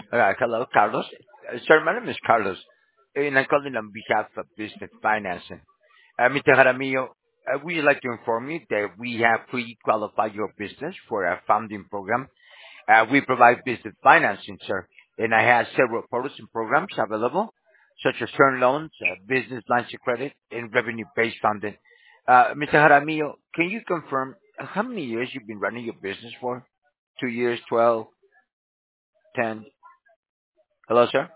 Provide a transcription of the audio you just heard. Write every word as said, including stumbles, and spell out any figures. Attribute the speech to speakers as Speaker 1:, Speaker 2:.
Speaker 1: Uh, hello, Carlos. Uh, sir, my name is Carlos, and I'm calling on behalf of Business Financing. Uh, mister Jaramillo, uh, we would like to inform you that we have pre-qualified your business for a funding program. Uh, we provide business financing, sir, and I have several products and programs available, such as term loans, uh, business lines of credit, and revenue-based funding. Uh, mister Jaramillo, can you confirm uh, how many years you've been running your business for? Two years, twelve, ten? Hello, sir?